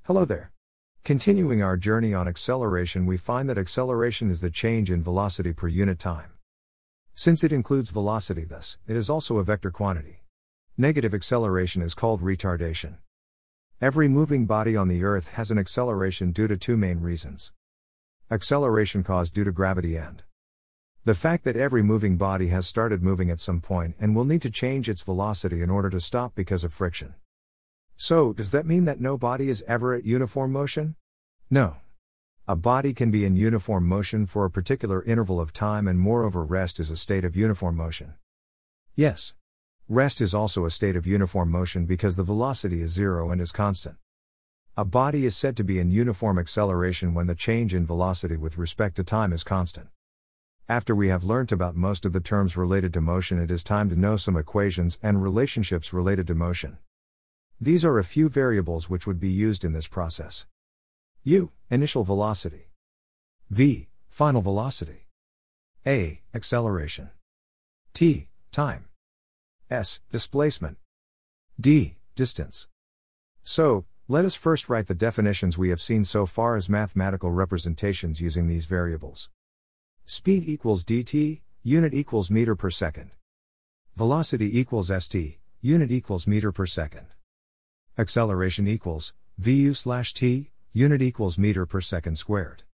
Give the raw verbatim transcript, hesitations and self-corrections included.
Hello there. Continuing our journey on acceleration, we find that acceleration is the change in velocity per unit time. Since it includes velocity thus, it is also a vector quantity. Negative acceleration is called retardation. Every moving body on the Earth has an acceleration due to two main reasons. Acceleration caused due to gravity and the fact that every moving body has started moving at some point and will need to change its velocity in order to stop because of friction. So, does that mean that no body is ever at uniform motion? No. A body can be in uniform motion for a particular interval of time, and moreover rest is a state of uniform motion. Yes. Rest is also a state of uniform motion because the velocity is zero and is constant. A body is said to be in uniform acceleration when the change in velocity with respect to time is constant. After we have learnt about most of the terms related to motion, it is time to know some equations and relationships related to motion. These are a few variables which would be used in this process. U, initial velocity. V, final velocity. A, acceleration. T, time. S, displacement. D, distance. So, let us first write the definitions we have seen so far as mathematical representations using these variables. Speed equals dt, unit equals meter per second. Velocity equals st, unit equals meter per second. Acceleration equals vu slash t, unit equals meter per second squared.